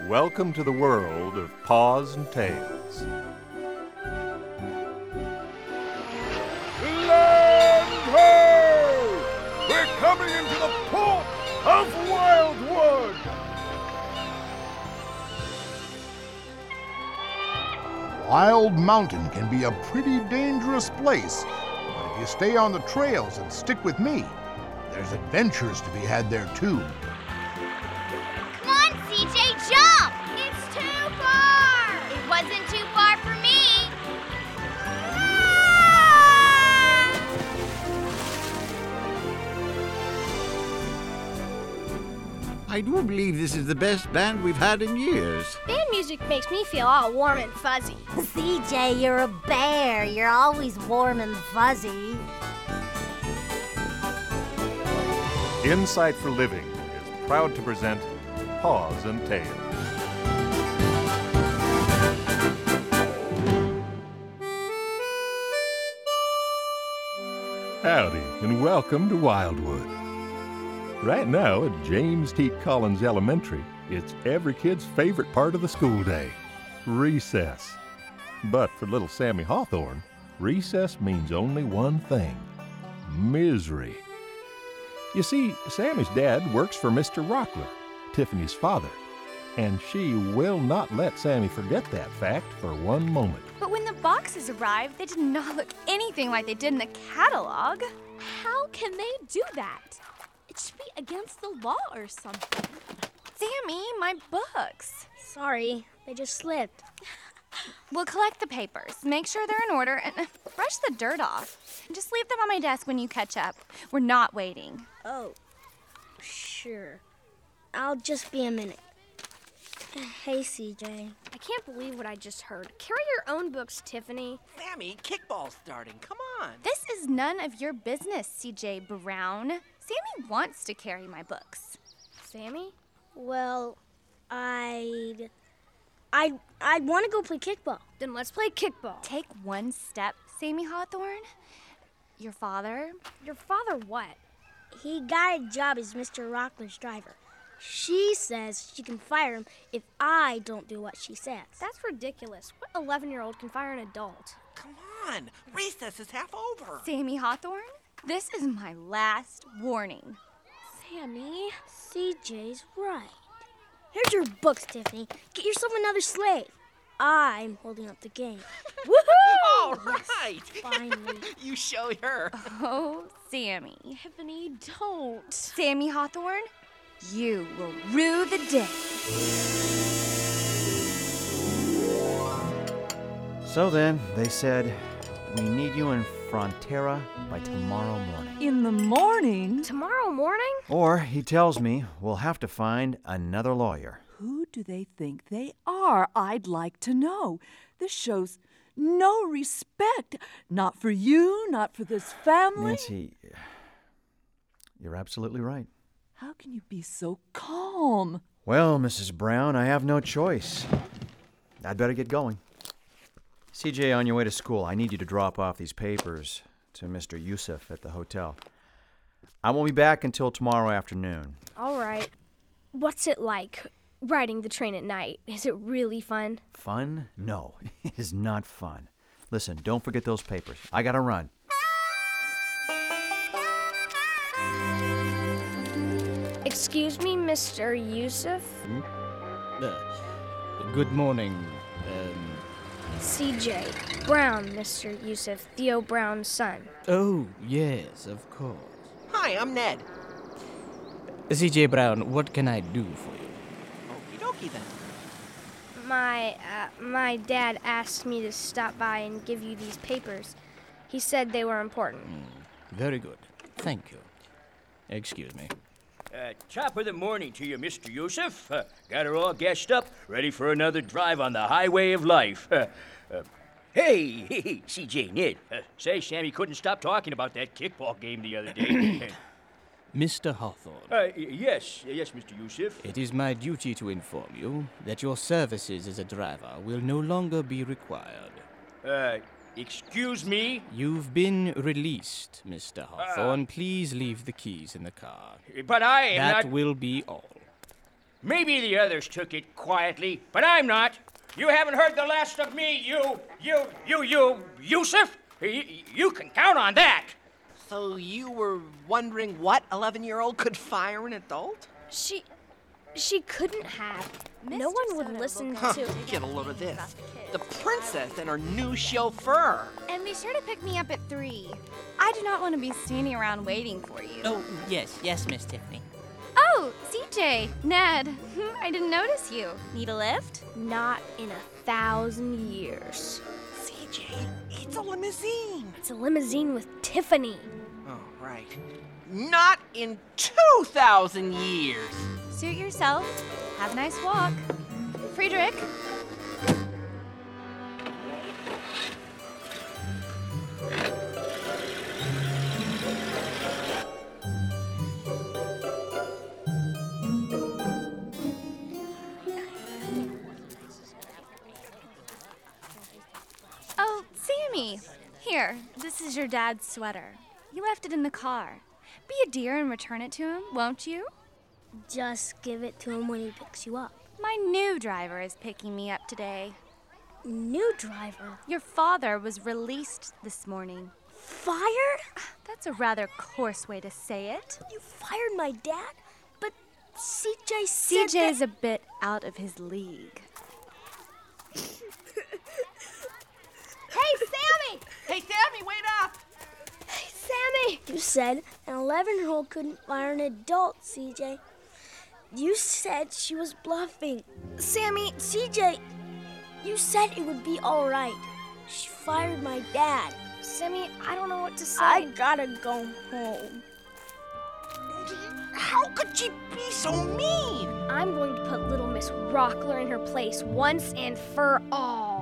welcome to the world of Paws and Tails. Land ho! We're coming into the port of Wildwood! Wild Mountain can be a pretty dangerous place, but if you stay on the trails and stick with me, there's adventures to be had there too. Come on, CJ, jump! It's too far! It wasn't too far for me! I do believe this is the best band we've had in years. Band music makes me feel all warm and fuzzy. CJ, you're a bear. You're always warm and fuzzy. Insight for Living is proud to present Paws and Tails. Howdy, and welcome to Wildwood. Right now at James T. Collins Elementary, it's every kid's favorite part of the school day, recess. But for little Sammy Hawthorne, recess means only one thing: misery. You see, Sammy's dad works for Mr. Rockler, Tiffany's father, and she will not let Sammy forget that fact for one moment. But when the boxes arrived, they did not look anything like they did in the catalog. How can they do that? It should be against the law or something. Sammy, my books. Sorry, they just slipped. We'll collect the papers, make sure they're in order, and brush the dirt off. Just leave them on my desk when you catch up. We're not waiting. Oh, sure. I'll just be a minute. Hey, CJ. I can't believe what I just heard. Carry your own books, Tiffany. Sammy, kickball's starting. Come on. This is none of your business, CJ Brown. Sammy wants to carry my books. Sammy? Well, I'd want to go play kickball. Then let's play kickball. Take one step, Sammy Hawthorne. Your father? Your father what? He got a job as Mr. Rockler's driver. She says she can fire him if I don't do what she says. That's ridiculous. What 11-year-old can fire an adult? Come on. Recess is half over. Sammy Hawthorne, this is my last warning. Sammy, CJ's right. Here's your books, Tiffany. Get yourself another slave. I'm holding up the game. Woohoo! All right. Finally. You show her. Oh, Sammy. Tiffany, don't. Sammy Hawthorne, you will rue the day. So then, they said, we need you in Frontera by tomorrow morning. In the morning? Tomorrow morning? Or, he tells me, we'll have to find another lawyer. Who do they think they are? I'd like to know. This shows no respect. Not for you, not for this family. Nancy, you're absolutely right. How can you be so calm? Well, Mrs. Brown, I have no choice. I'd better get going. CJ, on your way to school, I need you to drop off these papers to Mr. Yusuf at the hotel. I won't be back until tomorrow afternoon. All right. What's it like, riding the train at night? Is it really fun? Fun? No, it is not fun. Listen, don't forget those papers. I gotta run. Excuse me, Mr. Yusuf? Good morning, CJ Brown, Mr. Yusuf, Theo Brown's son. Oh, yes, of course. Hi, I'm Ned. CJ Brown, what can I do for you? Okie dokie then. My dad asked me to stop by and give you these papers. He said they were important. Very good. Thank you. Excuse me. Top of the morning to you, Mr. Yusuf. Got her all gassed up, ready for another drive on the highway of life. Hey, CJ, Ned. Say, Sammy couldn't stop talking about that kickball game the other day. Mr. Hawthorne. Yes, Mr. Yusuf. It is my duty to inform you that your services as a driver will no longer be required. Excuse me? You've been released, Mr. Hawthorne. Please leave the keys in the car. But I am That not... will be all. Maybe the others took it quietly, but I'm not. You haven't heard the last of me, Yusuf. You can count on that. So you were wondering what 11-year-old could fire an adult? She couldn't have. No one would listen to... Get a load of this. The princess and her new chauffeur. And be sure to pick me up at 3. I do not want to be standing around waiting for you. Oh, yes, Miss Tiffany. Oh, CJ, Ned, I didn't notice you. Need a lift? Not in 1,000 years. CJ, it's a limousine. It's a limousine with Tiffany. Oh, right. Not in 2,000 years. Suit yourself. Have a nice walk. Friedrich. Oh, Sammy. Here, this is your dad's sweater. You left it in the car. Be a dear and return it to him, won't you? Just give it to him when he picks you up. My new driver is picking me up today. New driver? Your father was released this morning. Fired? That's a rather coarse way to say it. You fired my dad? But CJ said CJ's a bit out of his league. Hey, Sammy! Hey, Sammy, wait up! Hey, Sammy! You said an 11-year-old couldn't fire an adult, CJ. You said she was bluffing. Sammy, CJ, you said it would be all right. She fired my dad. Sammy, I don't know what to say. I gotta go home. How could she be so mean? I'm going to put little Miss Rockler in her place once and for all.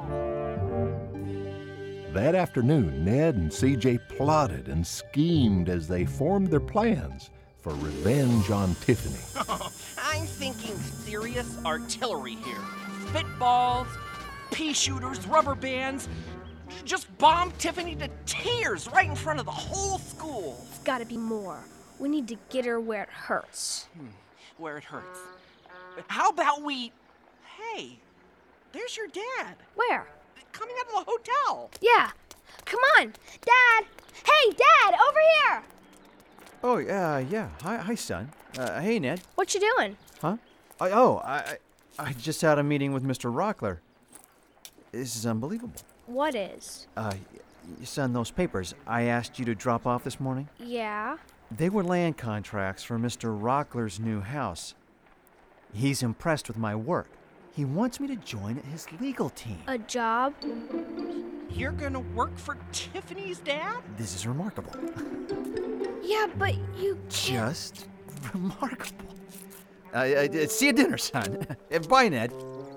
That afternoon, Ned and CJ plotted and schemed as they formed their plans for revenge on Tiffany. I'm thinking serious artillery here. Spitballs, pea shooters, rubber bands. Just bomb Tiffany to tears right in front of the whole school. It's gotta be more. We need to get her where it hurts. Where it hurts. How about we... Hey, there's your dad. Where? Coming out of the hotel. Yeah. Come on. Dad. Hey, Dad, over here. Oh, yeah. Hi, son. Hey, Ned. What you doing? Huh? I just had a meeting with Mr. Rockler. This is unbelievable. What is? Son, those papers I asked you to drop off this morning? Yeah. They were land contracts for Mr. Rockler's new house. He's impressed with my work. He wants me to join his legal team. A job? You're gonna work for Tiffany's dad? This is remarkable. Yeah, but you can't... Just remarkable. See you at dinner, son. Bye, Ned.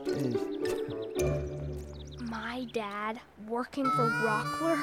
My dad working for Rockler?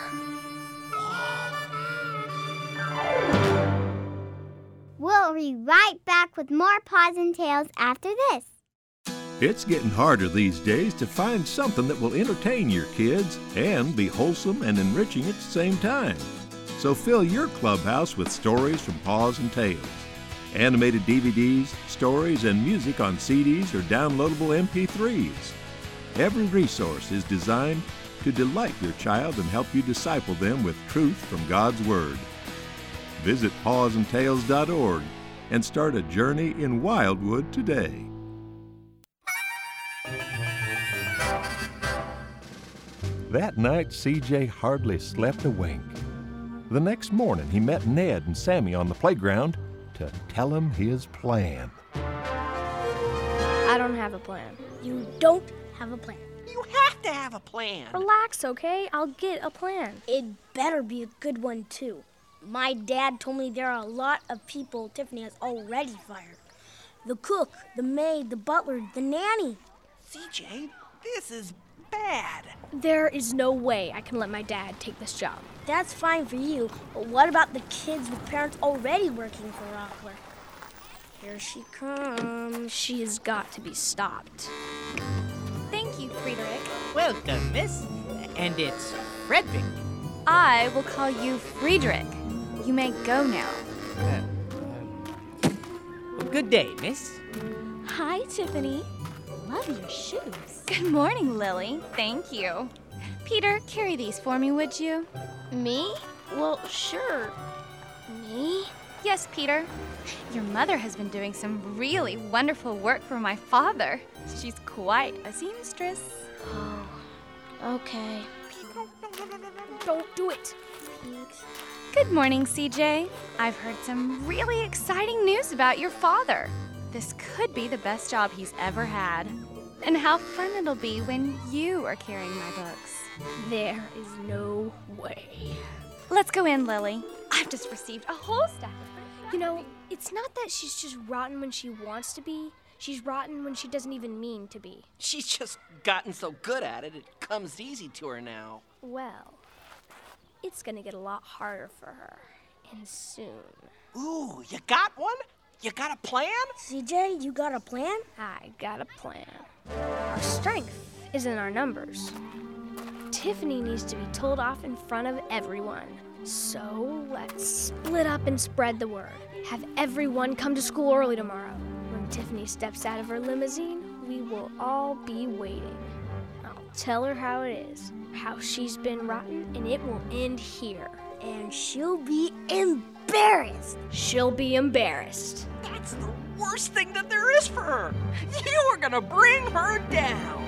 We'll be right back with more Paws and Tales after this. It's getting harder these days to find something that will entertain your kids and be wholesome and enriching at the same time. So fill your clubhouse with stories from Paws and Tales. Animated DVDs, stories, and music on CDs or downloadable MP3s. Every resource is designed to delight your child and help you disciple them with truth from God's Word. Visit pawsandtales.org and start a journey in Wildwood today. That night, CJ hardly slept a wink. The next morning, he met Ned and Sammy on the playground to tell him his plan. I don't have a plan. You don't have a plan. You have to have a plan. Relax, okay? I'll get a plan. It better be a good one, too. My dad told me there are a lot of people Tiffany has already fired. The cook, the maid, the butler, the nanny. CJ, this is bad. There is no way I can let my dad take this job. That's fine for you, but what about the kids with parents already working for Rockler? Here she comes. She has got to be stopped. Thank you, Friedrich. Welcome, miss. And it's Frederick. I will call you Friedrich. You may go now. Well, good day, miss. Hi, Tiffany. Love your shoes. Good morning, Lily. Thank you. Peter, carry these for me, would you? Me? Well, sure. Me? Yes, Peter. Your mother has been doing some really wonderful work for my father. She's quite a seamstress. Oh, okay. Don't do it. Thanks. Good morning, CJ. I've heard some really exciting news about your father. This could be the best job he's ever had. And how fun it'll be when you are carrying my books. There is no way. Let's go in, Lily. I've just received a whole stack of You know, it's not that she's just rotten when she wants to be. She's rotten when she doesn't even mean to be. She's just gotten so good at it, it comes easy to her now. Well, it's gonna get a lot harder for her. And soon. Ooh, you got one? You got a plan? CJ, you got a plan? I got a plan. Our strength is in our numbers. Tiffany needs to be told off in front of everyone. So let's split up and spread the word. Have everyone come to school early tomorrow. When Tiffany steps out of her limousine, we will all be waiting. I'll tell her how it is, how she's been rotten, and it will end here. And she'll be embarrassed. She'll be embarrassed. That's the worst thing that there is for her. You are gonna bring her down.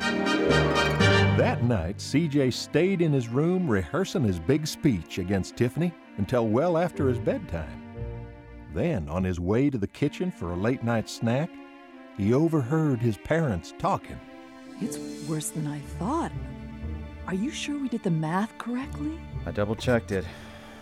That night, CJ stayed in his room rehearsing his big speech against Tiffany until well after his bedtime. Then, on his way to the kitchen for a late-night snack, he overheard his parents talking. It's worse than I thought. Are you sure we did the math correctly? I double-checked it.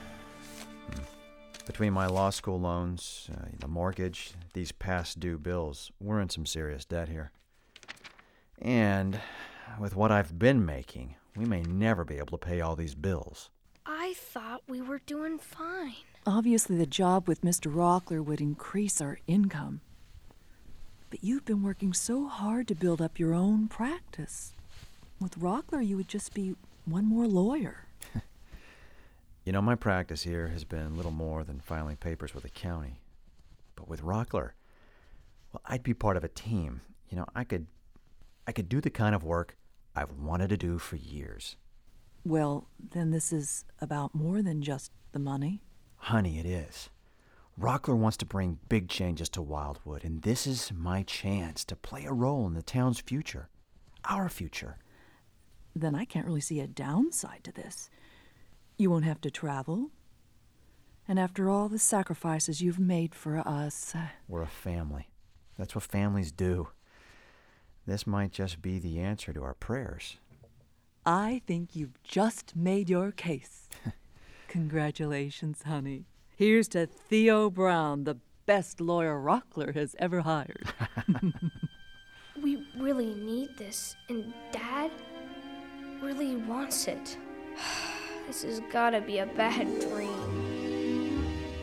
Between my law school loans, the mortgage, these past due bills, we're in some serious debt here. And with what I've been making, we may never be able to pay all these bills. I thought we were doing fine. Obviously, the job with Mr. Rockler would increase our income. But you've been working so hard to build up your own practice. With Rockler, you would just be one more lawyer. You know, my practice here has been little more than filing papers with the county. But with Rockler, well, I'd be part of a team. You know, I could do the kind of work I've wanted to do for years. Well, then this is about more than just the money. Honey, it is. Rockler wants to bring big changes to Wildwood, and this is my chance to play a role in the town's future. Our future. Then I can't really see a downside to this. You won't have to travel. And after all the sacrifices you've made for us... We're a family. That's what families do. This might just be the answer to our prayers. I think you've just made your case. Congratulations, honey. Here's to Theo Brown, the best lawyer Rockler has ever hired. We really need this, and Dad really wants it. This has gotta be a bad dream.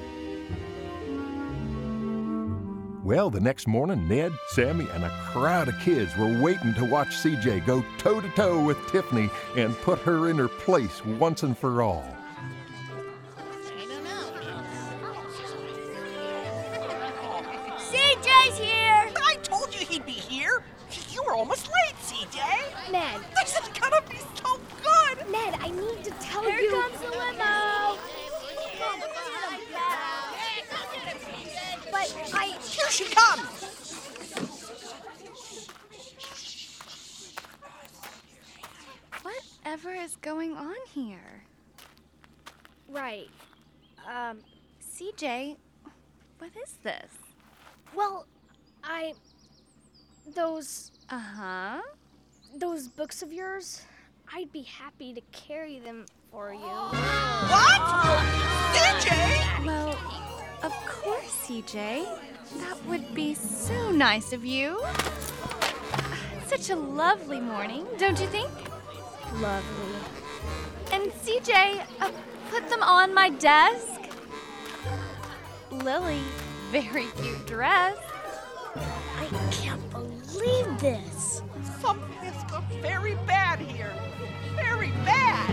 Well, the next morning, Ned, Sammy, and a crowd of kids were waiting to watch CJ go toe-to-toe with Tiffany and put her in her place once and for all. CJ's here! I told you he'd be here. You were almost late, CJ. Ned. This is gonna be so good. Ned, I need to tell Here you. Here comes the limo. But Here she comes. Whatever is going on here? Right. CJ, what is this? Well, those books of yours, I'd be happy to carry them for you. What? CJ? Well, of course, CJ. That would be so nice of you. Such a lovely morning, don't you think? Lovely. And CJ, put them on my desk. Lily, very cute dress. I can't believe this. Something has gone very bad here. Very bad.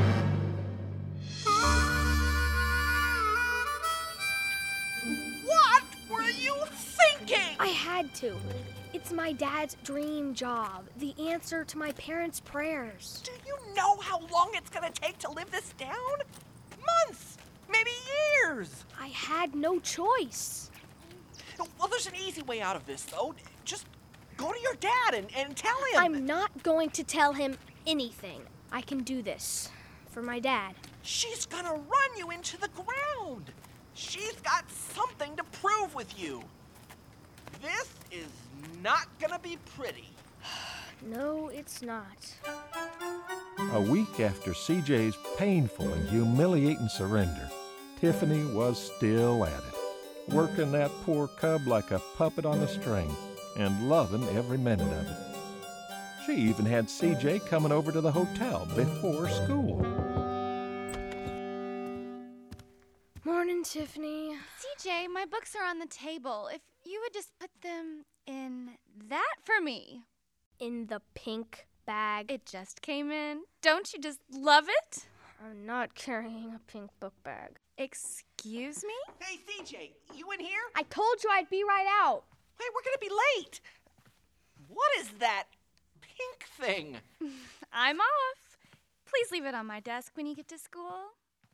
What were you thinking? I had had to. It's my dad's dream job, the answer to my parents' prayers. Do you know how long it's gonna take to live this down? Months, maybe years. I had no choice. Well, there's an easy way out of this, though. Just go to your dad and tell him. I'm not going to tell him anything. I can do this for my dad. She's gonna run you into the ground. She's got something to prove with you. This is not gonna be pretty. No, it's not. A week after CJ's painful and humiliating surrender, Tiffany was still at it, working that poor cub like a puppet on a string and loving every minute of it. She even had CJ coming over to the hotel before school. Morning, Tiffany. CJ, my books are on the table. If you would just put them in that for me. In the pink bag. It just came in. Don't you just love it? I'm not carrying a pink book bag. Excuse me? Hey, CJ, you in here? I told you I'd be right out. Hey, we're gonna be late. What is that pink thing? I'm off. Please leave it on my desk when you get to school.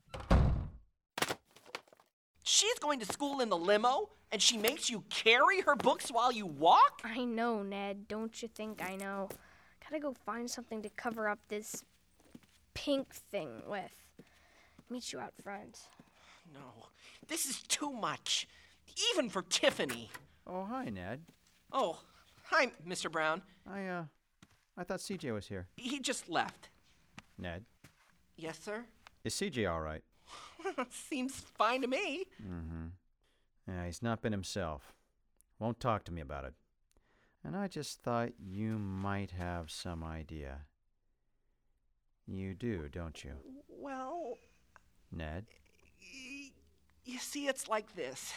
She's going to school in the limo, and she makes you carry her books while you walk? I know, Ned. Don't you think I know? Gotta go find something to cover up this pink thing with. Meet you out front. No, this is too much. Even for Tiffany. Oh, hi, Ned. Oh, hi, Mr. Brown. I thought CJ was here. He just left. Ned? Yes, sir? Is CJ all right? Seems fine to me. Mm-hmm. Yeah, he's not been himself. Won't talk to me about it. And I just thought you might have some idea. You do, don't you? Well... Ned? You see, it's like this.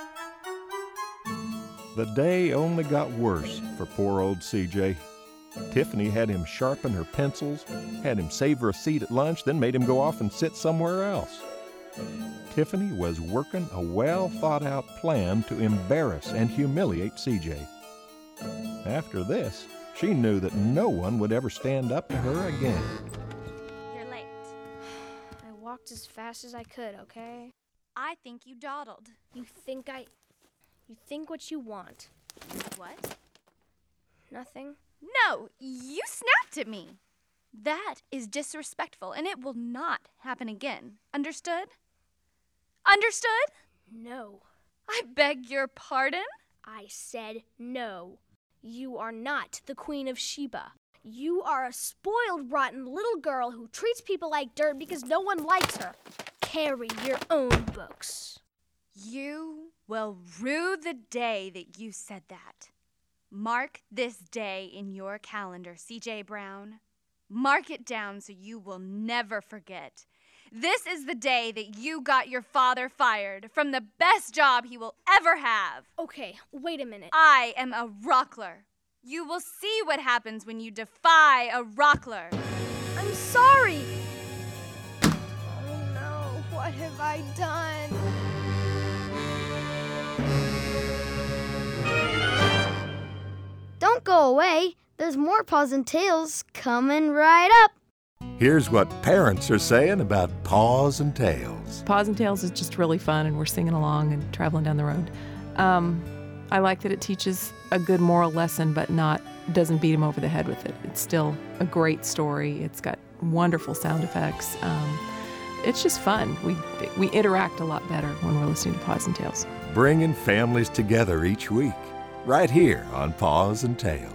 The day only got worse for poor old CJ. Tiffany had him sharpen her pencils, had him save her a seat at lunch, then made him go off and sit somewhere else. Tiffany was working a well-thought-out plan to embarrass and humiliate CJ. After this, she knew that no one would ever stand up to her again. You're late. I walked as fast as I could, okay? I think you dawdled. You think what you want. What? Nothing? No, you snapped at me. That is disrespectful, and it will not happen again. Understood? Understood? No. I beg your pardon? I said no. You are not the Queen of Sheba. You are a spoiled, rotten little girl who treats people like dirt because no one likes her. Carry your own books. You will rue the day that you said that. Mark this day in your calendar, CJ Brown. Mark it down so you will never forget. This is the day that you got your father fired from the best job he will ever have. Okay, wait a minute. I am a Rockler. You will see what happens when you defy a Rockler. I'm sorry. Oh no, what have I done? Don't go away. There's more Paws and Tails coming right up. Here's what parents are saying about Paws and Tails. Paws and Tails is just really fun, and we're singing along and traveling down the road. I like that it teaches a good moral lesson, but doesn't beat him over the head with it. It's still a great story. It's got wonderful sound effects. It's just fun. We interact a lot better when we're listening to Paws and Tails. Bringing families together each week, right here on Paws and Tails.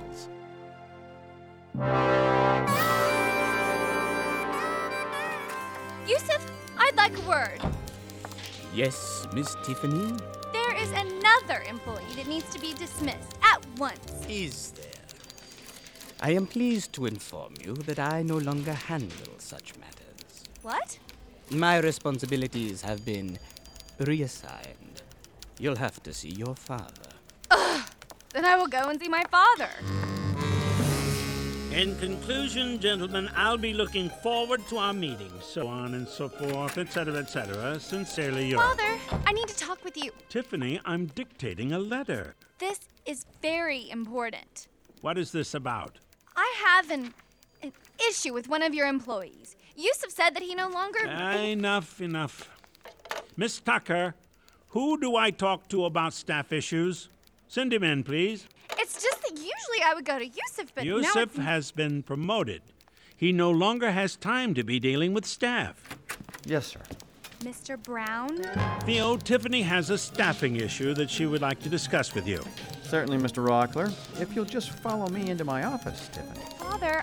Yusuf, I'd like a word. Yes, Miss Tiffany? There is another employee that needs to be dismissed at once. Is there? I am pleased to inform you that I no longer handle such matters. What? My responsibilities have been reassigned. You'll have to see your father. Ugh! Then I will go and see my father. In conclusion, gentlemen, I'll be looking forward to our meeting, so on and so forth, etc., etc. Sincerely yours. Father, I need to talk with you. Tiffany, I'm dictating a letter. This is very important. What is this about? I have an issue with one of your employees. Yusuf said that he no longer... Enough. Miss Tucker, who do I talk to about staff issues? Send him in, please. It's just that usually I would go to Yusuf, but now Yusuf has been promoted. He no longer has time to be dealing with staff. Yes, sir. Mr. Brown? Theo, Tiffany has a staffing issue that she would like to discuss with you. Certainly, Mr. Rockler. If you'll just follow me into my office, Tiffany. Father,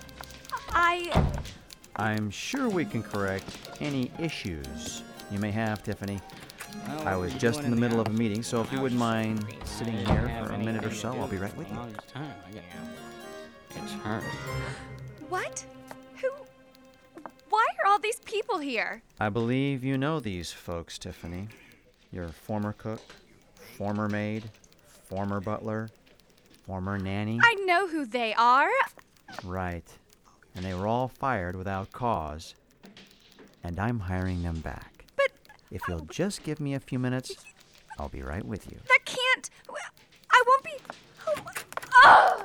I'm sure we can correct any issues you may have, Tiffany. I was just in the middle of a meeting, so if you wouldn't mind sitting here for a minute or so, I'll be right with you. It's her. What? Why are all these people here? I believe you know these folks, Tiffany. Your former cook, former maid, former butler, former nanny. I know who they are. Right. And they were all fired without cause. And I'm hiring them back. But... If you'll just give me a few minutes, I'll be right with you. That can't... I won't be... Oh.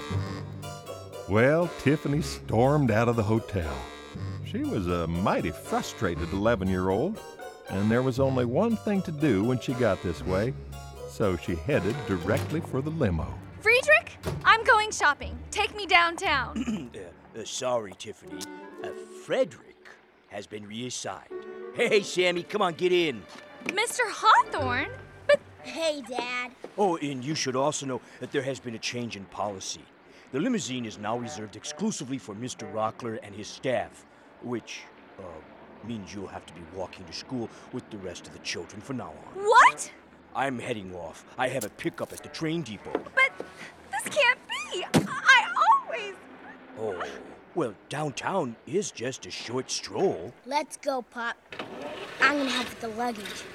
Well, Tiffany stormed out of the hotel. She was a mighty frustrated 11-year-old, and there was only one thing to do when she got this way, so she headed directly for the limo. Friedrich, I'm going shopping. Take me downtown. Sorry, Tiffany. Frederick has been reassigned. Hey, Sammy, come on, get in. Mr. Hawthorne? But... Hey, Dad. Oh, and you should also know that there has been a change in policy. The limousine is now reserved exclusively for Mr. Rockler and his staff, which means you'll have to be walking to school with the rest of the children from now on. What? I'm heading off. I have a pickup at the train depot. But this can't be. I always... Oh, well, downtown is just a short stroll. Let's go, Pop. I'm gonna have the luggage.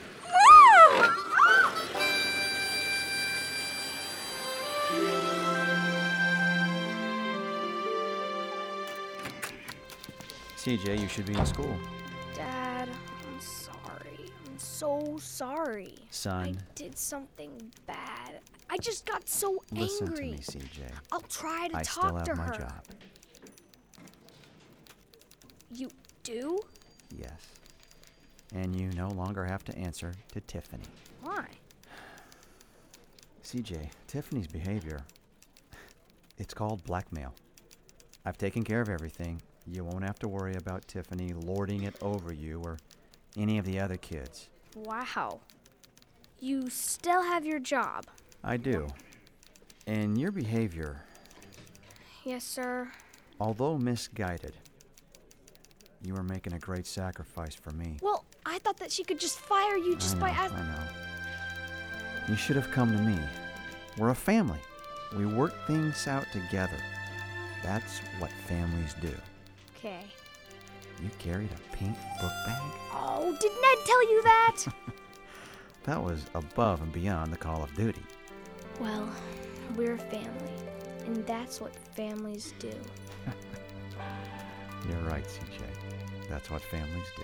CJ, you should be in school. Dad, I'm sorry. I'm so sorry. Son. I did something bad. I just got so Listen angry. to me, CJ. I'll try to I talk to still have her. my job. You do? Yes. And you no longer have to answer to Tiffany. Why? CJ, Tiffany's behavior, it's called blackmail. I've taken care of everything. You won't have to worry about Tiffany lording it over you or any of the other kids. Wow. You still have your job? I do. And your behavior, Yes, sir. although misguided, you were making a great sacrifice for me. Well, I thought that she could just fire you just by I know. You should have come to me. We're a family. We work things out together. That's what families do. Okay. You carried a pink book bag? Oh, did Ned tell you that? That was above and beyond the Call of Duty. Well, we're a family, and that's what families do. You're right, CJ. That's what families do.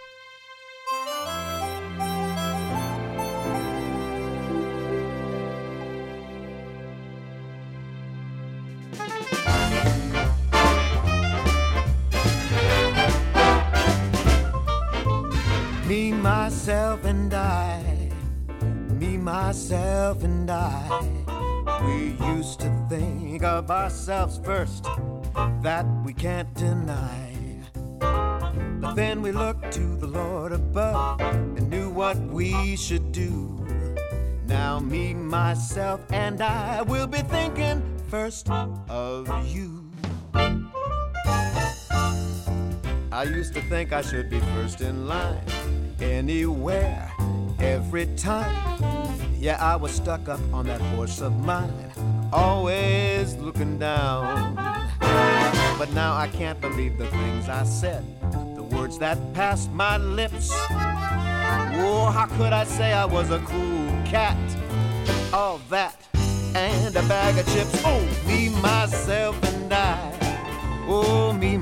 Me, myself, and I. Me, myself, and I. We used to think of ourselves first, that we can't deny. But then we looked to the Lord above and knew what we should do. Now me, myself, and I will be thinking first of you. I used to think I should be first in line, anywhere, every time. Yeah, I was stuck up on that horse of mine, always looking down. But now I can't believe the things I said, the words that passed my lips. Oh, how could I say I was a cruel cat? All that and a bag of chips. Oh, me, myself, and I.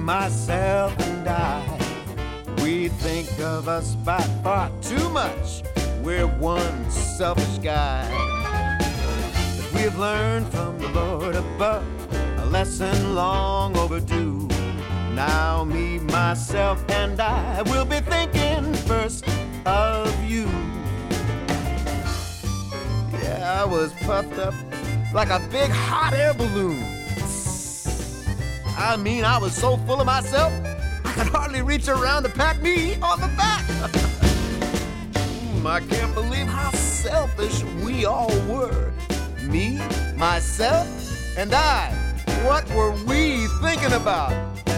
myself, and I. We think of us by far too much. We're one selfish guy. But we've learned from the Lord above a lesson long overdue. Now me, myself, and I will be thinking first of you. Yeah, I was puffed up like a big hot air balloon. I mean, I was so full of myself, I could hardly reach around to pat me on the back. I can't believe how selfish we all were. Me, myself, and I. What were we thinking about?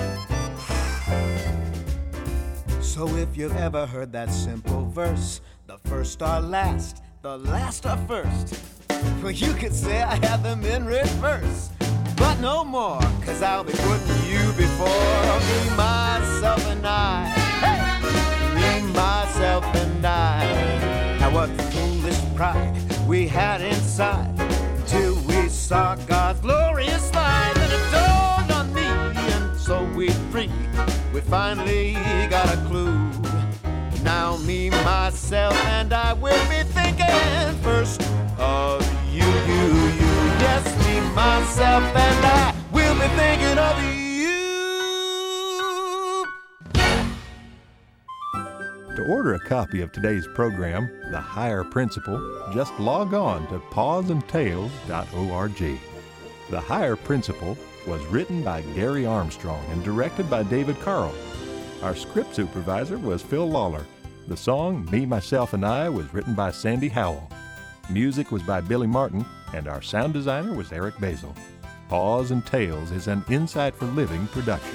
So if you've ever heard that simple verse, the first are last, the last are first, well, you could say I had them in reverse. But no more, 'cause I'll be putting you before me, myself, and I. Hey! Me, myself, and I. Now what foolish pride we had inside, till we saw God's glorious light, and it dawned on me, and so we three, we finally got a clue. Now me, myself, and I will be thinking first of you. Yes, me, myself, and I will be thinking of you. To order a copy of today's program, The Higher Principle, just log on to pawsandtails.org. The Higher Principle was written by Gary Armstrong and directed by David Carl. Our script supervisor was Phil Lawler. The song Me, Myself, and I was written by Sandy Howell. Music was by Billy Martin, and our sound designer was Eric Basil. Paws and Tails is an Insight for Living production.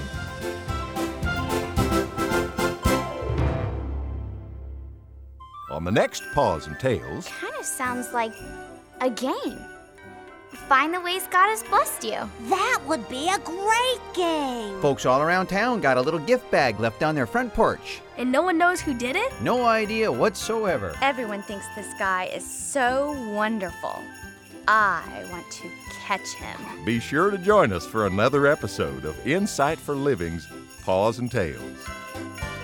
On the next Paws and Tails... Kind of sounds like a game. Find the ways God has blessed you. That would be a great game. Folks all around town got a little gift bag left on their front porch. And no one knows who did it? No idea whatsoever. Everyone thinks this guy is so wonderful. I want to catch him. Be sure to join us for another episode of Insight for Living's Paws and Tails.